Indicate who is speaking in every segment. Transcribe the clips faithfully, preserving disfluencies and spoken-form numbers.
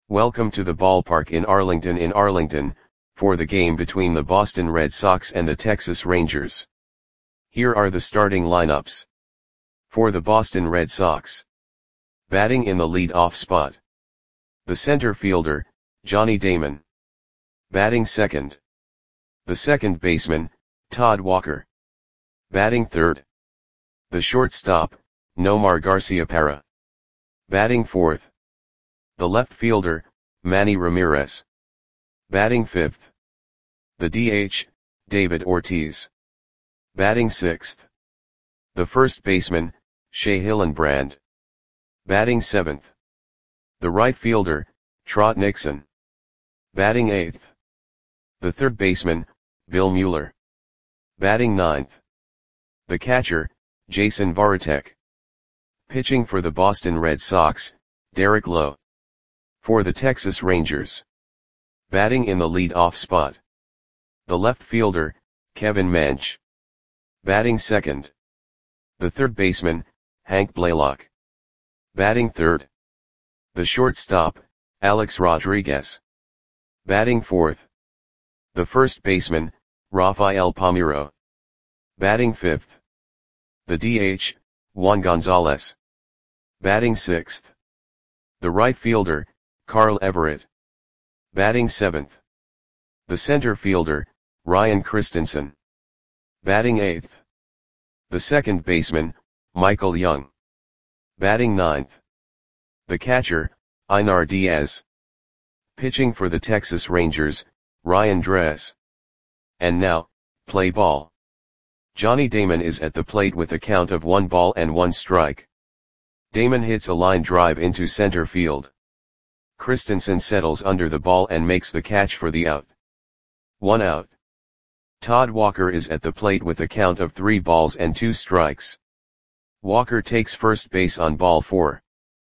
Speaker 1: Welcome to the ballpark in Arlington in Arlington, for the game between the Boston Red Sox and the Texas Rangers. Here are the starting lineups. For the Boston Red Sox. Batting in the lead-off spot. The center fielder, Johnny Damon. Batting second. The second baseman, Todd Walker. Batting third. The shortstop, Nomar Garciaparra. Batting fourth. The left fielder, Manny Ramirez. Batting fifth. The D H, David Ortiz. Batting sixth. The first baseman, Shea Hillenbrand. Batting seventh. The right fielder, Trot Nixon. Batting eighth. The third baseman, Bill Mueller. Batting ninth. The catcher, Jason Varitek. Pitching for the Boston Red Sox, Derek Lowe. For the Texas Rangers. Batting in the lead-off spot. The left fielder, Kevin Mench. Batting second. The third baseman, Hank Blaylock. Batting third. The shortstop, Alex Rodriguez. Batting fourth. The first baseman, Rafael Palmeiro. Batting fifth. The D H, Juan Gonzalez. Batting sixth. The right fielder, Carl Everett. Batting seventh. The center fielder, Ryan Christensen. Batting eighth. The second baseman, Michael Young. Batting ninth. The catcher, Einar Diaz. Pitching for the Texas Rangers, Ryan Dress. And now, play ball. Johnny Damon is at the plate with a count of one ball and one strike. Damon hits a line drive into center field. Christensen settles under the ball and makes the catch for the out. One out. Todd Walker is at the plate with a count of three balls and two strikes. Walker takes first base on ball four.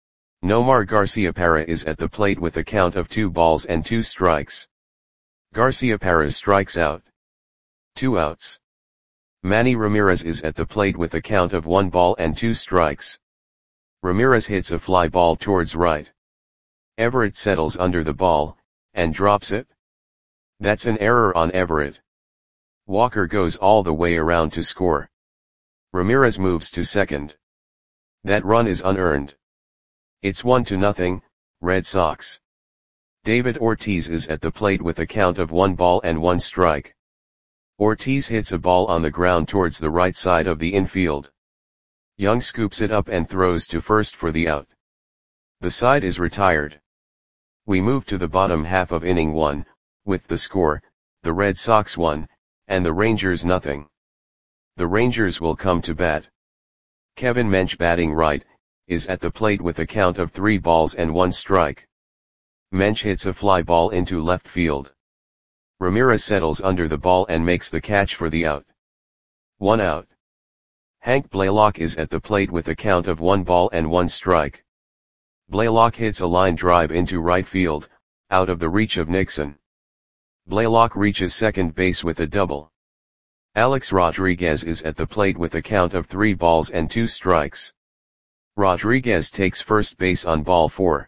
Speaker 1: Nomar Garciaparra is at the plate with a count of two balls and two strikes. Garciaparra strikes out. Two outs. Manny Ramirez is at the plate with a count of one ball and two strikes. Ramirez hits a fly ball towards right. Everett settles under the ball, and drops it. That's an error on Everett. Walker goes all the way around to score. Ramirez moves to second. That run is unearned. It's one to nothing, Red Sox. David Ortiz is at the plate with a count of one ball and one strike. Ortiz hits a ball on the ground towards the right side of the infield. Young scoops it up and throws to first for the out. The side is retired. We move to the bottom half of inning one, with the score, the Red Sox one, and the Rangers nothing. The Rangers will come to bat. Kevin Mench, batting right, is at the plate with a count of three balls and one strike. Mench hits a fly ball into left field. Ramirez settles under the ball and makes the catch for the out. One out. Hank Blaylock is at the plate with a count of one ball and one strike. Blaylock hits a line drive into right field, out of the reach of Nixon. Blaylock reaches second base with a double. Alex Rodriguez is at the plate with a count of three balls and two strikes. Rodriguez takes first base on ball four.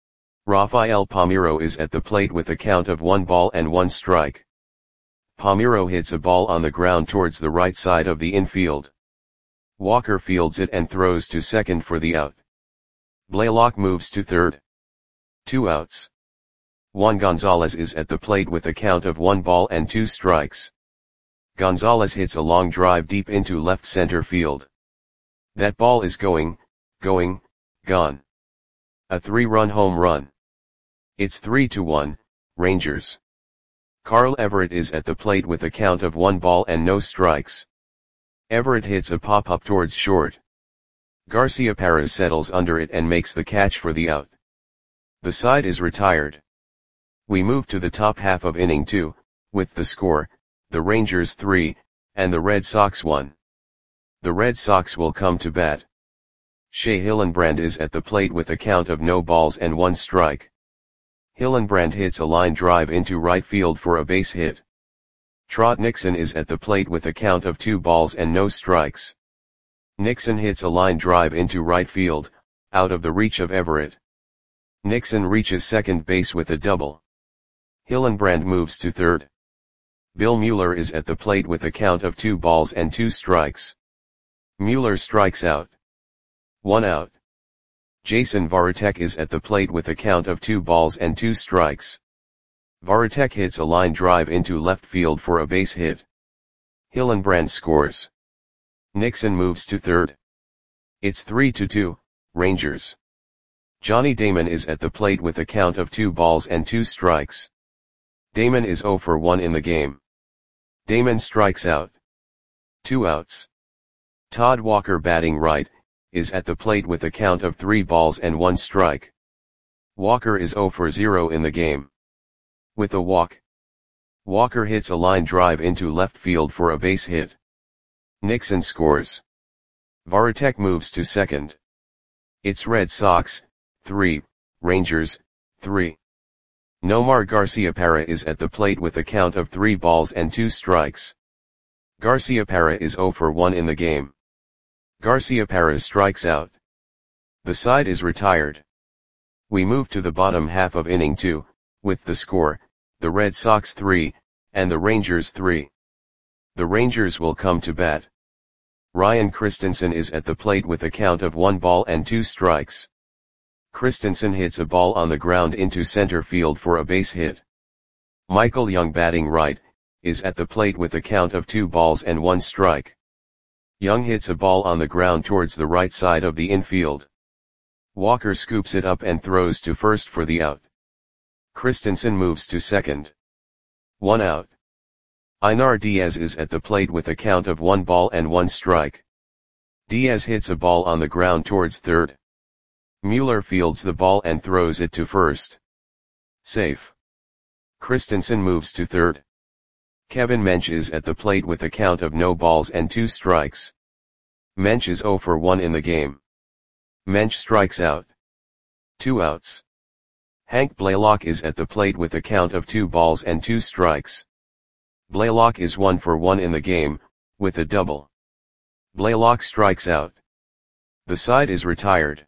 Speaker 1: Rafael Palmeiro is at the plate with a count of one ball and one strike. Palmeiro hits a ball on the ground towards the right side of the infield. Walker fields it and throws to second for the out. Blaylock moves to third. Two outs. Juan Gonzalez is at the plate with a count of one ball and two strikes. Gonzalez hits a long drive deep into left center field. That ball is going, going, gone. A three-run home run. It's three to one, Rangers. Carl Everett is at the plate with a count of one ball and no strikes. Everett hits a pop-up towards short. Garciaparra settles under it and makes the catch for the out. The side is retired. We move to the top half of inning two, with the score, the Rangers three, and the Red Sox one. The Red Sox will come to bat. Shea Hillenbrand is at the plate with a count of no balls and one strike. Hillenbrand hits a line drive into right field for a base hit. Trot Nixon is at the plate with a count of two balls and no strikes. Nixon hits a line drive into right field, out of the reach of Everett. Nixon reaches second base with a double. Hillenbrand moves to third. Bill Mueller is at the plate with a count of two balls and two strikes. Mueller strikes out. One out. Jason Varitek is at the plate with a count of two balls and two strikes. Varitek hits a line drive into left field for a base hit. Hillenbrand scores. Nixon moves to third. It's three to two, Rangers. Johnny Damon is at the plate with a count of two balls and two strikes. Damon is zero for one in the game. Damon strikes out. Two outs. Todd Walker, batting right, is at the plate with a count of three balls and one strike. Walker is zero for zero in the game. With a walk, Walker hits a line drive into left field for a base hit. Nixon scores. Varitek moves to second. It's Red Sox, three, Rangers, three. Nomar Garciaparra is at the plate with a count of three balls and two strikes. Garciaparra is zero for one in the game. Garciaparra strikes out. The side is retired. We move to the bottom half of inning two, with the score, the Red Sox three, and the Rangers three. The Rangers will come to bat. Ryan Christensen is at the plate with a count of one ball and two strikes. Christensen hits a ball on the ground into center field for a base hit. Michael Young, batting right, is at the plate with a count of two balls and one strike. Young hits a ball on the ground towards the right side of the infield. Walker scoops it up and throws to first for the out. Christensen moves to second. One out. Einar Diaz is at the plate with a count of one ball and one strike. Diaz hits a ball on the ground towards third. Mueller fields the ball and throws it to first. Safe. Christensen moves to third. Kevin Mench is at the plate with a count of no balls and two strikes. Mench is zero for one in the game. Mench strikes out. Two outs. Hank Blaylock is at the plate with a count of two balls and two strikes. Blaylock is one for one in the game, with a double. Blaylock strikes out. The side is retired.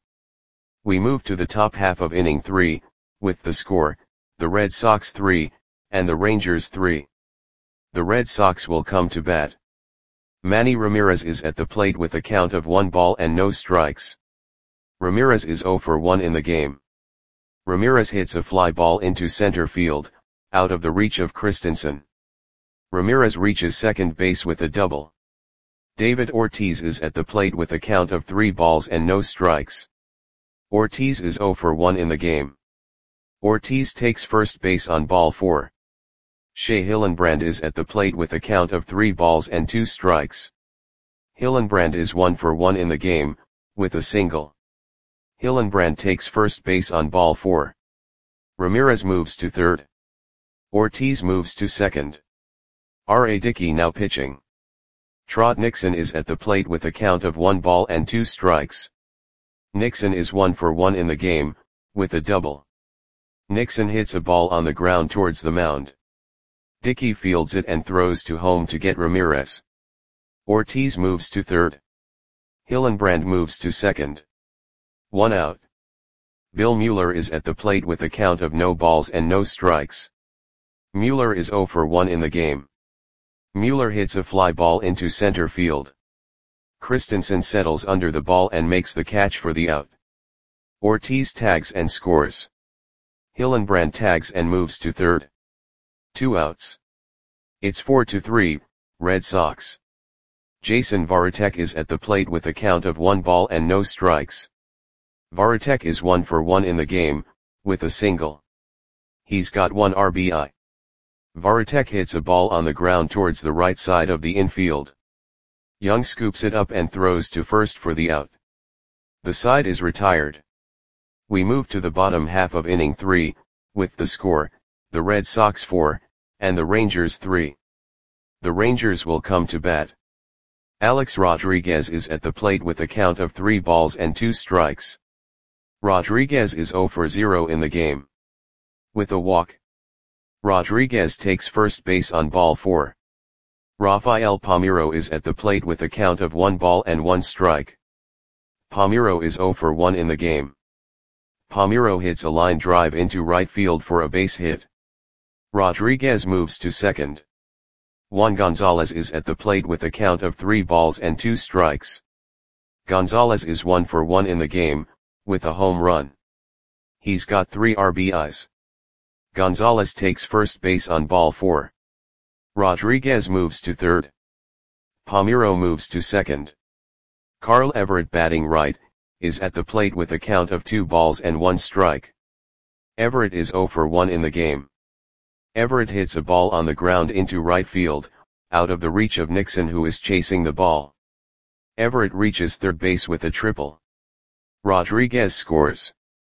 Speaker 1: We move to the top half of inning three, with the score, the Red Sox three, and the Rangers three. The Red Sox will come to bat. Manny Ramirez is at the plate with a count of one ball and no strikes. Ramirez is zero for one in the game. Ramirez hits a fly ball into center field, out of the reach of Christensen. Ramirez reaches second base with a double. David Ortiz is at the plate with a count of three balls and no strikes. Ortiz is zero for one in the game. Ortiz takes first base on ball four. Shea Hillenbrand is at the plate with a count of three balls and two strikes. Hillenbrand is one for one in the game, with a single. Hillenbrand takes first base on ball four. Ramirez moves to third. Ortiz moves to second. R A Dickey now pitching. Trot Nixon is at the plate with a count of one ball and two strikes. Nixon is one for one in the game, with a double. Nixon hits a ball on the ground towards the mound. Dickey fields it and throws to home to get Ramirez. Ortiz moves to third. Hillenbrand moves to second. One out. Bill Mueller is at the plate with a count of no balls and no strikes. Mueller is zero for one in the game. Mueller hits a fly ball into center field. Christensen settles under the ball and makes the catch for the out. Ortiz tags and scores. Hillenbrand tags and moves to third. Two outs. It's four to three, Red Sox. Jason Varitek is at the plate with a count of one ball and no strikes. Varitek is one for one in the game, with a single. He's got one R B I. Varitek hits a ball on the ground towards the right side of the infield. Young scoops it up and throws to first for the out. The side is retired. We move to the bottom half of inning three, with the score, the Red Sox four, and the Rangers three. The Rangers will come to bat. Alex Rodriguez is at the plate with a count of three balls and two strikes. Rodriguez is zero for zero in the game. With a walk, Rodriguez takes first base on ball four. Rafael Palmeiro is at the plate with a count of one ball and one strike. Palmeiro is zero for one in the game. Palmeiro hits a line drive into right field for a base hit. Rodriguez moves to second. Juan Gonzalez is at the plate with a count of three balls and two strikes. Gonzalez is one for one in the game, with a home run. He's got three R B Is. Gonzalez takes first base on ball four. Rodriguez moves to third. Palmeiro moves to second. Carl Everett, batting right, is at the plate with a count of two balls and one strike. Everett is zero for one in the game. Everett hits a ball on the ground into right field, out of the reach of Nixon, who is chasing the ball. Everett reaches third base with a triple. Rodriguez scores.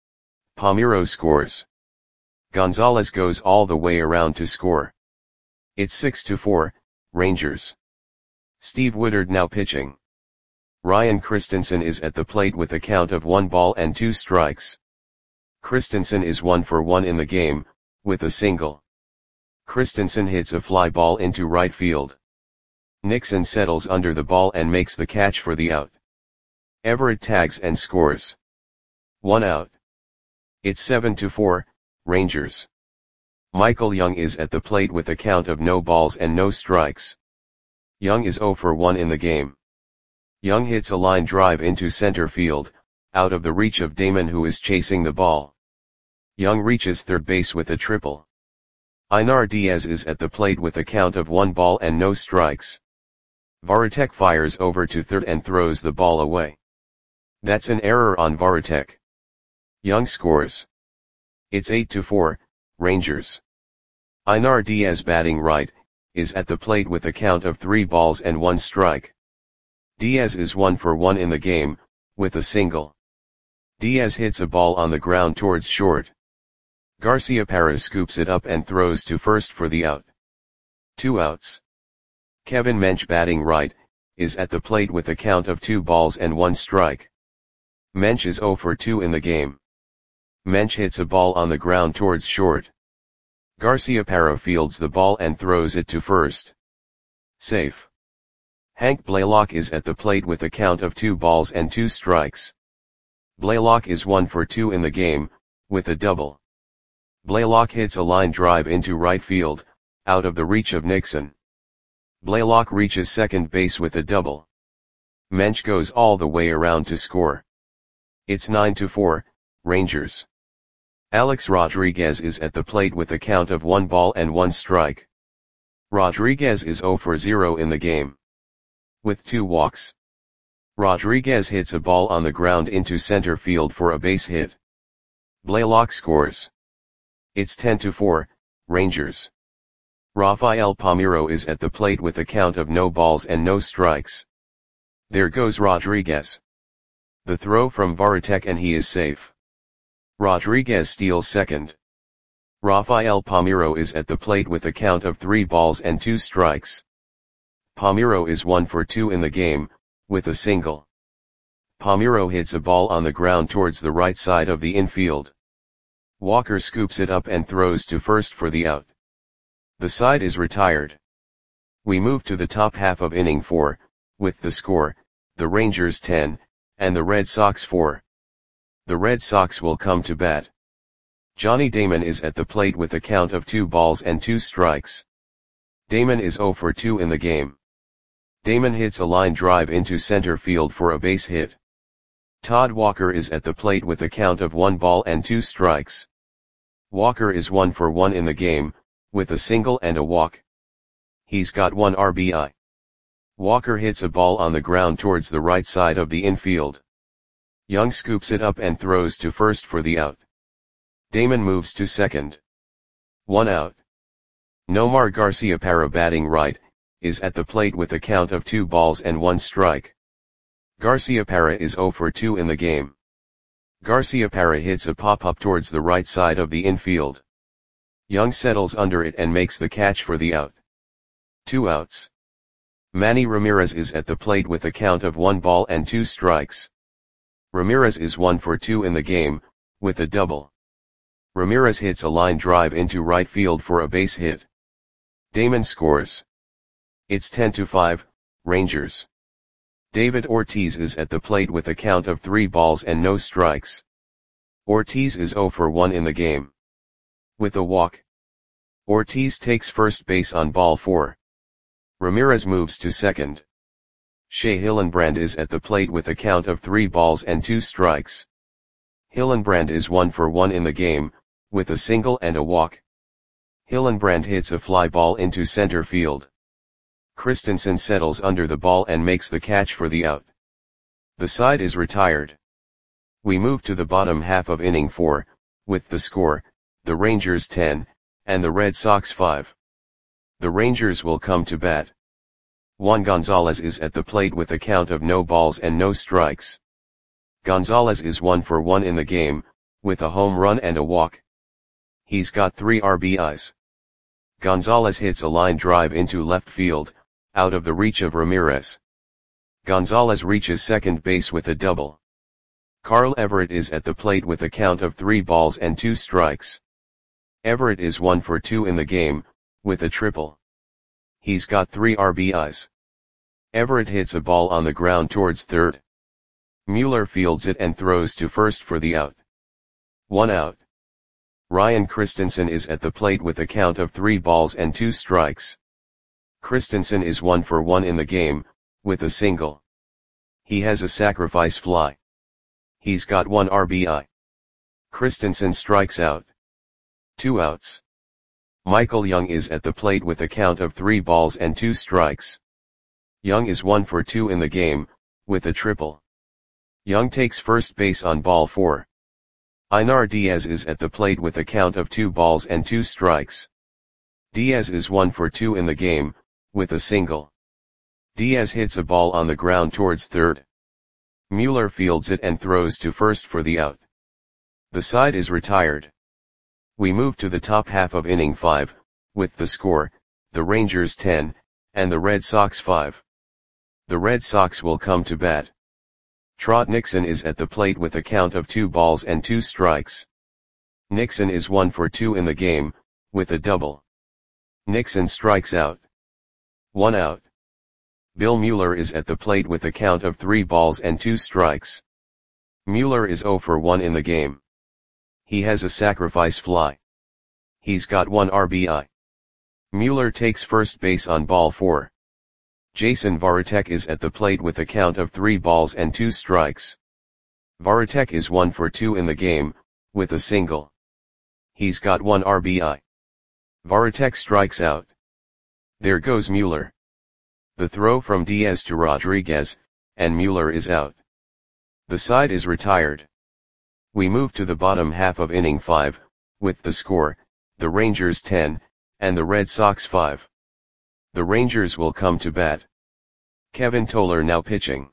Speaker 1: Palmeiro scores. Gonzalez goes all the way around to score. It's six to four, Rangers. Steve Woodard now pitching. Ryan Christensen is at the plate with a count of one ball and two strikes. Christensen is one for one in the game, with a single. Christensen hits a fly ball into right field. Nixon settles under the ball and makes the catch for the out. Everett tags and scores. One out. It's seven to four, Rangers. Michael Young is at the plate with a count of no balls and no strikes. Young is zero for one in the game. Young hits a line drive into center field, out of the reach of Damon, who is chasing the ball. Young reaches third base with a triple. Einar Diaz is at the plate with a count of one ball and no strikes. Varitek fires over to third and throws the ball away. That's an error on Varitek. Young scores. It's eight to four, Rangers. Einar Diaz, batting right, is at the plate with a count of three balls and one strike. Diaz is one for one in the game, with a single. Diaz hits a ball on the ground towards short. Garciaparra scoops it up and throws to first for the out. Two outs. Kevin Mench, batting right, is at the plate with a count of two balls and one strike. Mench is zero for two in the game. Mench hits a ball on the ground towards short. Garciaparra fields the ball and throws it to first. Safe. Hank Blaylock is at the plate with a count of two balls and two strikes. Blaylock is one for two in the game, with a double. Blaylock hits a line drive into right field, out of the reach of Nixon. Blaylock reaches second base with a double. Mench goes all the way around to score. It's nine to four, Rangers. Alex Rodriguez is at the plate with a count of one ball and one strike. Rodriguez is zero for zero in the game. With two walks. Rodriguez hits a ball on the ground into center field for a base hit. Blaylock scores. It's ten to four, Rangers. Rafael Palmeiro is at the plate with a count of no balls and no strikes. There goes Rodriguez. The throw from Varitek and he is safe. Rodriguez steals second. Rafael Palmeiro is at the plate with a count of three balls and two strikes. Palmeiro is one for two in the game, with a single. Palmeiro hits a ball on the ground towards the right side of the infield. Walker scoops it up and throws to first for the out. The side is retired. We move to the top half of inning four, with the score, the Rangers ten, and the Red Sox four. The Red Sox will come to bat. Johnny Damon is at the plate with a count of two balls and two strikes. Damon is zero for two in the game. Damon hits a line drive into center field for a base hit. Todd Walker is at the plate with a count of one ball and two strikes. Walker is one for one in the game, with a single and a walk. He's got one R B I. Walker hits a ball on the ground towards the right side of the infield. Young scoops it up and throws to first for the out. Damon moves to second. One out. Nomar Garciaparra, batting right, is at the plate with a count of two balls and one strike. Garciaparra is zero for two in the game. Garciaparra hits a pop-up towards the right side of the infield. Young settles under it and makes the catch for the out. Two outs. Manny Ramirez is at the plate with a count of one ball and two strikes. Ramirez is one for two in the game, with a double. Ramirez hits a line drive into right field for a base hit. Damon scores. It's ten to five, Rangers. David Ortiz is at the plate with a count of three balls and no strikes. Ortiz is zero for one in the game. With a walk, Ortiz takes first base on ball four. Ramirez moves to second. Shea Hillenbrand is at the plate with a count of three balls and two strikes. Hillenbrand is one for one in the game, with a single and a walk. Hillenbrand hits a fly ball into center field. Christensen settles under the ball and makes the catch for the out. The side is retired. We move to the bottom half of inning four, with the score, the Rangers ten, and the Red Sox five. The Rangers will come to bat. Juan Gonzalez is at the plate with a count of no balls and no strikes. Gonzalez is one for one in the game, with a home run and a walk. He's got three R B Is. Gonzalez hits a line drive into left field, out of the reach of Ramirez. Gonzalez reaches second base with a double. Carl Everett is at the plate with a count of three balls and two strikes. Everett is one for two in the game, with a triple. He's got three R B Is. Everett hits a ball on the ground towards third. Mueller fields it and throws to first for the out. One out. Ryan Christensen is at the plate with a count of three balls and two strikes. Christensen is one for one in the game, with a single. He has a sacrifice fly. He's got one R B I. Christensen strikes out. Two outs. Michael Young is at the plate with a count of three balls and two strikes. Young is one for two in the game, with a triple. Young takes first base on ball four. Einar Diaz is at the plate with a count of two balls and two strikes. Diaz is one for two in the game, with a single. Diaz hits a ball on the ground towards third. Mueller fields it and throws to first for the out. The side is retired. We move to the top half of inning five, with the score, the Rangers ten, and the Red Sox five. The Red Sox will come to bat. Trot Nixon is at the plate with a count of two balls and two strikes. Nixon is one for two in the game, with a double. Nixon strikes out. One out. Bill Mueller is at the plate with a count of three balls and two strikes. Mueller is zero for one in the game. He has a sacrifice fly. He's got one R B I. Mueller takes first base on ball four. Jason Varitek is at the plate with a count of three balls and two strikes. Varitek is one for two in the game, with a single. He's got one R B I. Varitek strikes out. There goes Mueller. The throw from Diaz to Rodriguez, and Mueller is out. The side is retired. We move to the bottom half of inning five, with the score, the Rangers ten, and the Red Sox five. The Rangers will come to bat. Kevin Toller now pitching.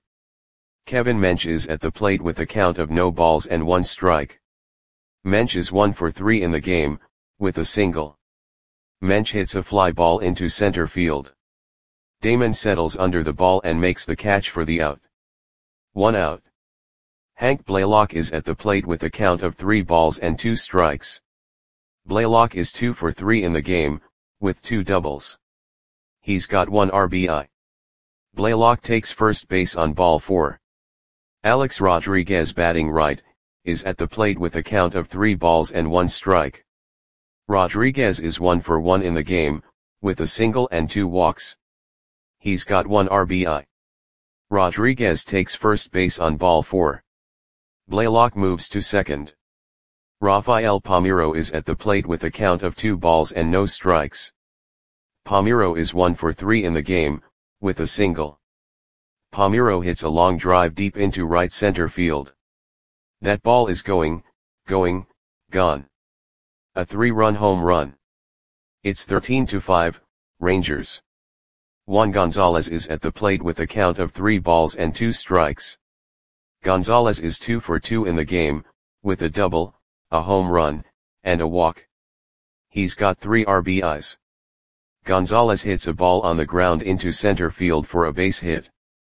Speaker 1: Kevin Mench is at the plate with a count of no balls and one strike. Mench is one for three in the game, with a single. Mench hits a fly ball into center field. Damon settles under the ball and makes the catch for the out. One out. Hank Blaylock is at the plate with a count of three balls and two strikes. Blaylock is two for three in the game, with two doubles. He's got one R B I. Blaylock takes first base on ball four. Alex Rodriguez, batting right, is at the plate with a count of three balls and one strike. Rodriguez is one for one in the game, with a single and two walks. He's got one R B I. Rodriguez takes first base on ball four. Blaylock moves to second. Rafael Palmeiro is at the plate with a count of two balls and no strikes. Palmeiro is one for three in the game, with a single. Palmeiro hits a long drive deep into right center field. That ball is going, going, gone. A three-run home run. It's thirteen to five, Rangers. Juan Gonzalez is at the plate with a count of three balls and two strikes. Gonzalez is two for two in the game, with a double, a home run, and a walk. He's got three R B Is. Gonzalez hits a ball on the ground into center field for a base hit.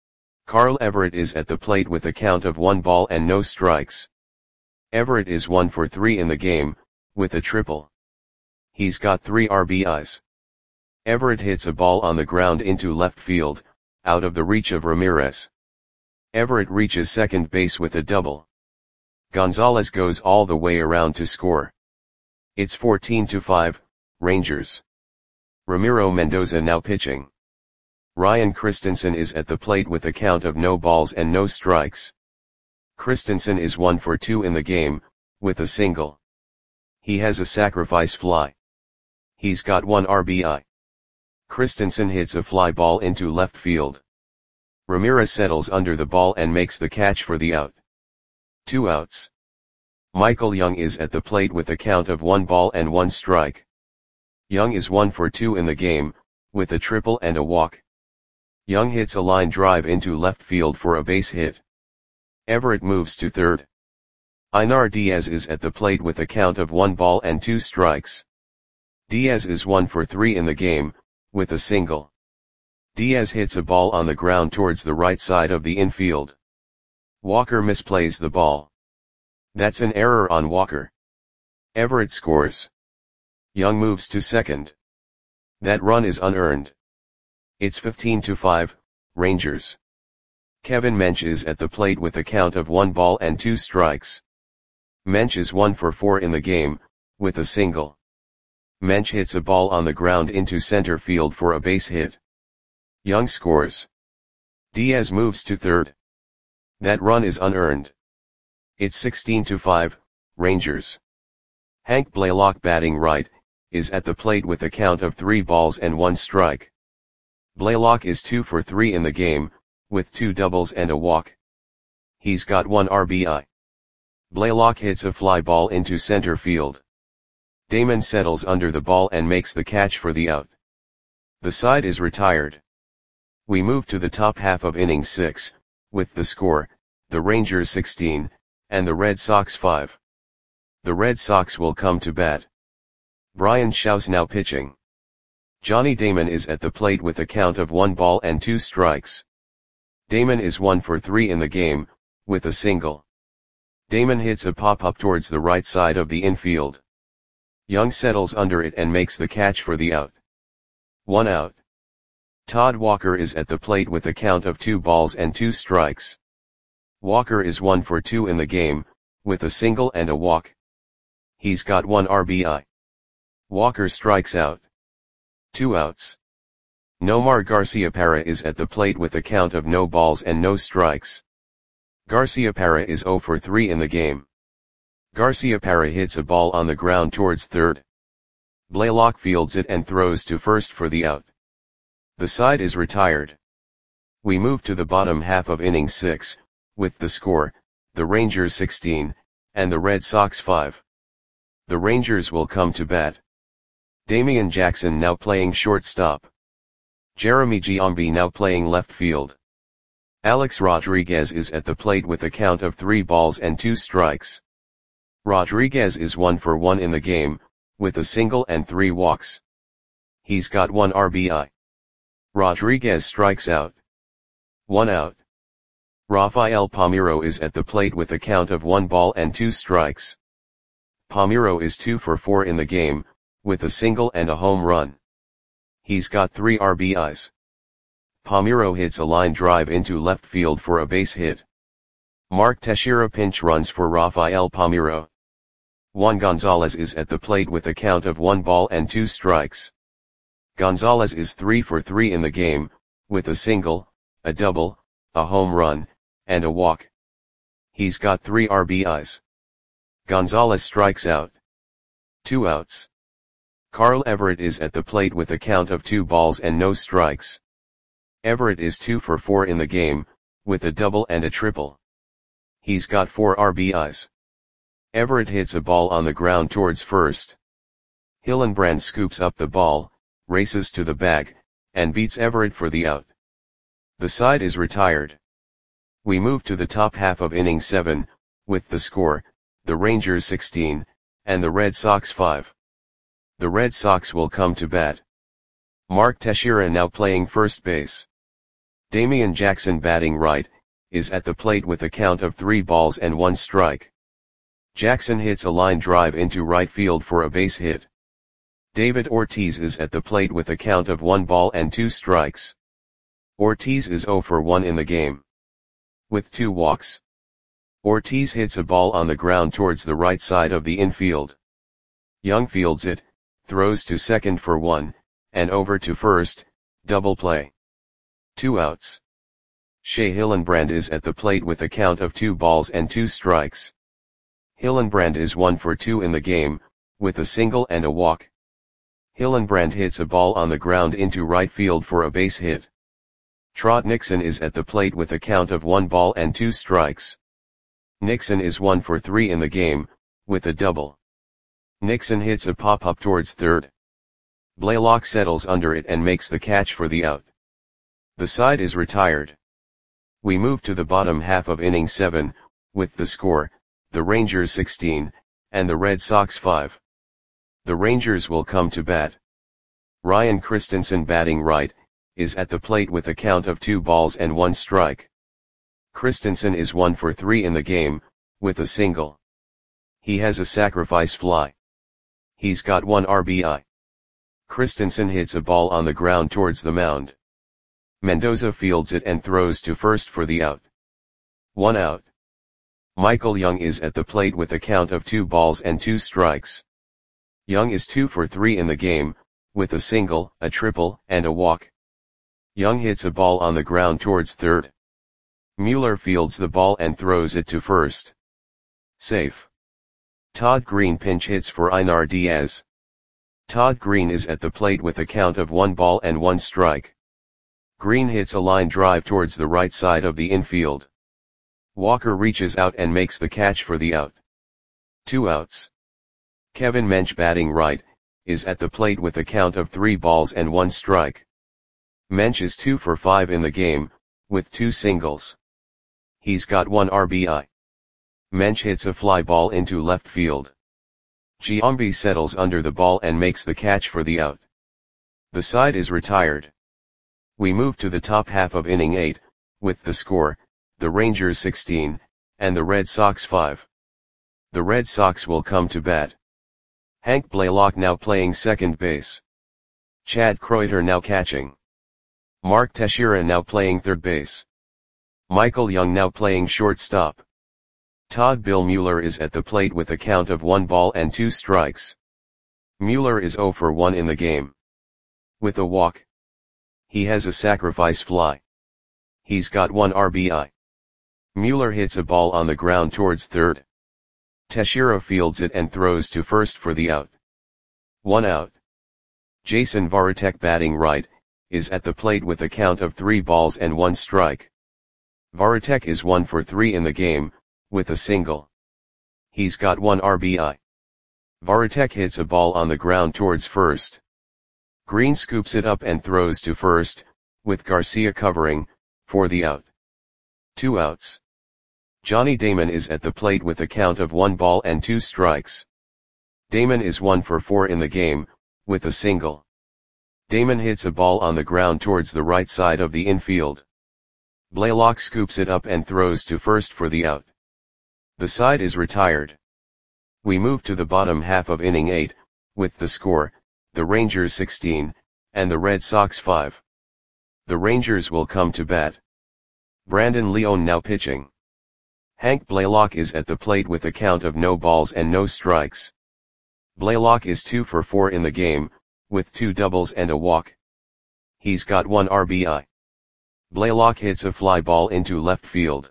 Speaker 1: Carl Everett is at the plate with a count of one ball and no strikes. Everett is one for three in the game, with a triple. He's got three R B Is. Everett hits a ball on the ground into left field, out of the reach of Ramirez. Everett reaches second base with a double. Gonzalez goes all the way around to score. It's fourteen to five, Rangers. Ramiro Mendoza now pitching. Ryan Christensen is at the plate with a count of no balls and no strikes. Christensen is one for two in the game, with a single. He has a sacrifice fly. He's got one R B I. Christensen hits a fly ball into left field. Ramirez settles under the ball and makes the catch for the out. Two outs. Michael Young is at the plate with a count of one ball and one strike. Young is one for two in the game, with a triple and a walk. Young hits a line drive into left field for a base hit. Everett moves to third. Einar Diaz is at the plate with a count of one ball and two strikes. Diaz is one for three in the game, with a single. Diaz hits a ball on the ground towards the right side of the infield. Walker misplays the ball. That's an error on Walker. Everett scores. Young moves to second. That run is unearned. It's fifteen to five, Rangers. Kevin Mench is at the plate with a count of one ball and two strikes. Mench is one for four in the game, with a single. Mench hits a ball on the ground into center field for a base hit. Young scores. Diaz moves to third. That run is unearned. It's sixteen to five, Rangers. Hank Blaylock batting right, is at the plate with a count of three balls and one strike. Blaylock is two for three in the game, with two doubles and a walk. He's got one R B I. Blaylock hits a fly ball into center field. Damon settles under the ball and makes the catch for the out. The side is retired. We move to the top half of inning six, with the score, the Rangers sixteen, and the Red Sox five. The Red Sox will come to bat. Brian Shaw's now pitching. Johnny Damon is at the plate with a count of one ball and two strikes. Damon is one for three in the game, with a single. Damon hits a pop-up towards the right side of the infield. Young settles under it and makes the catch for the out. One out. Todd Walker is at the plate with a count of two balls and two strikes. Walker is one for two in the game, with a single and a walk. He's got one R B I. Walker strikes out. Two outs. Nomar Garciaparra is at the plate with a count of no balls and no strikes. Garciaparra is zero for three in the game. Garciaparra hits a ball on the ground towards third. Blaylock fields it and throws to first for the out. The side is retired. We move to the bottom half of inning six, with the score, the Rangers sixteen, and the Red Sox five. The Rangers will come to bat. Damian Jackson now playing shortstop. Jeremy Giambi now playing left field. Alex Rodriguez is at the plate with a count of three balls and two strikes. Rodriguez is one for one in the game, with a single and three walks. He's got one R B I. Rodriguez strikes out. One out. Rafael Palmeiro is at the plate with a count of one ball and two strikes. Palmeiro is two for four in the game, with a single and a home run. He's got three R B Is. Palmeiro hits a line drive into left field for a base hit. Mark Teixeira pinch runs for Rafael Palmeiro. Juan Gonzalez is at the plate with a count of one ball and two strikes. Gonzalez is three for three in the game, with a single, a double, a home run, and a walk. He's got three R B Is. Gonzalez strikes out. Two outs. Carl Everett is at the plate with a count of two balls and no strikes. Everett is two for four in the game, with a double and a triple. He's got four R B Is. Everett hits a ball on the ground towards first. Hillenbrand scoops up the ball, races to the bag, and beats Everett for the out. The side is retired. We move to the top half of inning seven, with the score, the Rangers sixteen, and the Red Sox five. The Red Sox will come to bat. Mark Teixeira now playing first base. Damian Jackson batting right, is at the plate with a count of three balls and one strike. Jackson hits a line drive into right field for a base hit. David Ortiz is at the plate with a count of one ball and two strikes. Ortiz is zero for one in the game, with two walks. Ortiz hits a ball on the ground towards the right side of the infield. Young fields it, throws to second for one, and over to first, double play. Two outs. Shea Hillenbrand is at the plate with a count of two balls and two strikes. Hillenbrand is one for two in the game, with a single and a walk. Hillenbrand hits a ball on the ground into right field for a base hit. Trot Nixon is at the plate with a count of one ball and two strikes. Nixon is one for three in the game, with a double. Nixon hits a pop-up towards third. Blaylock settles under it and makes the catch for the out. The side is retired. We move to the bottom half of inning seven, with the score, the Rangers sixteen, and the Red Sox five. The Rangers will come to bat. Ryan Christensen, batting right, is at the plate with a count of two balls and one strike. Christensen is one for three in the game, with a single. He has a sacrifice fly. He's got one R B I. Christensen hits a ball on the ground towards the mound. Mendoza fields it and throws to first for the out. One out. Michael Young is at the plate with a count of two balls and two strikes. Young is two for three in the game, with a single, a triple, and a walk. Young hits a ball on the ground towards third. Mueller fields the ball and throws it to first. Safe. Todd Green pinch hits for Einar Diaz. Todd Green is at the plate with a count of one ball and one strike. Green hits a line drive towards the right side of the infield. Walker reaches out and makes the catch for the out. Two outs. Kevin Mench, batting right, is at the plate with a count of three balls and one strike. Mench is two for five in the game, with two singles. He's got one R B I. Mench hits a fly ball into left field. Giambi settles under the ball and makes the catch for the out. The side is retired. We move to the top half of inning eight, with the score, the Rangers sixteen, and the Red Sox five. The Red Sox will come to bat. Hank Blaylock now playing second base. Chad Kreuter now catching. Mark Teixeira now playing third base. Michael Young now playing shortstop. Todd Bill Mueller is at the plate with a count of one ball and two strikes. Mueller is zero for one in the game. With a walk. He has a sacrifice fly. He's got one R B I. Mueller hits a ball on the ground towards third. Teixeira fields it and throws to first for the out. One out. Jason Varitek, batting right, is at the plate with a count of three balls and one strike. Varitek is one for three in the game, with a single. He's got one R B I. Varitek hits a ball on the ground towards first. Green scoops it up and throws to first, with Garcia covering, for the out. Two outs. Johnny Damon is at the plate with a count of one ball and two strikes. Damon is one for four in the game, with a single. Damon hits a ball on the ground towards the right side of the infield. Blaylock scoops it up and throws to first for the out. The side is retired. We move to the bottom half of inning eight, with the score, the Rangers sixteen, and the Red Sox five. The Rangers will come to bat. Brandon Leone now pitching. Hank Blaylock is at the plate with a count of no balls and no strikes. Blaylock is two for four in the game, with two doubles and a walk. He's got one R B I. Blaylock hits a fly ball into left field.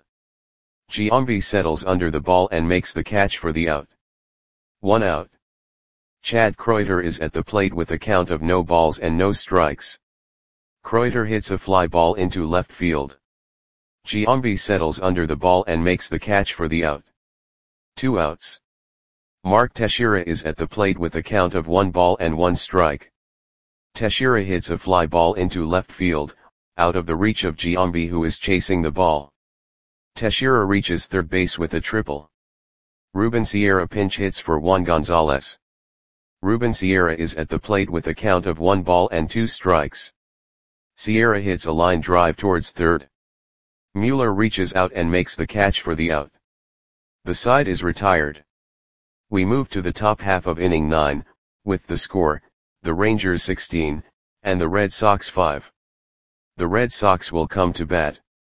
Speaker 1: Giambi settles under the ball and makes the catch for the out. One out. Chad Kreuter is at the plate with a count of no balls and no strikes. Kreuter hits a fly ball into left field. Giambi settles under the ball and makes the catch for the out. Two outs. Mark Teixeira is at the plate with a count of one ball and one strike. Teixeira hits a fly ball into left field, out of the reach of Giambi, who is chasing the ball. Teixeira reaches third base with a triple. Ruben Sierra pinch hits for Juan Gonzalez. Ruben Sierra is at the plate with a count of one ball and two strikes. Sierra hits a line drive towards third. Mueller reaches out and makes the catch for the out. The side is retired. We move to the top half of inning nine, with the score, the Rangers sixteen, and the Red Sox five. The Red Sox will come to bat.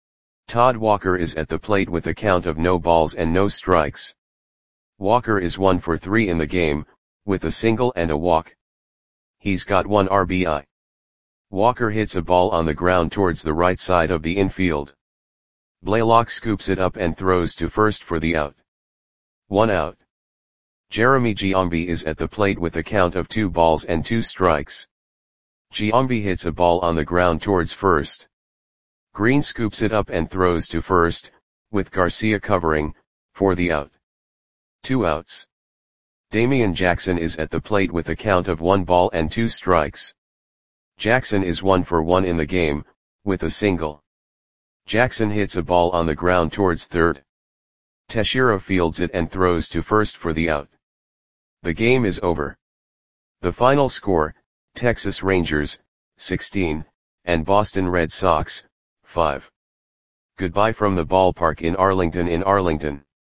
Speaker 1: Todd Walker is at the plate with a count of no balls and no strikes. Walker is one for three in the game, with a single and a walk. He's got one R B I. Walker hits a ball on the ground towards the right side of the infield. Blaylock scoops it up and throws to first for the out. One out. Jeremy Giambi is at the plate with a count of two balls and two strikes. Giambi hits a ball on the ground towards first. Green scoops it up and throws to first, with Garcia covering, for the out. Two outs. Damian Jackson is at the plate with a count of one ball and two strikes. Jackson is one for one in the game, with a single. Jackson hits a ball on the ground towards third. Teixeira fields it and throws to first for the out. The game is over. The final score, Texas Rangers, sixteen, and Boston Red Sox, five. Goodbye from the ballpark in Arlington in Arlington.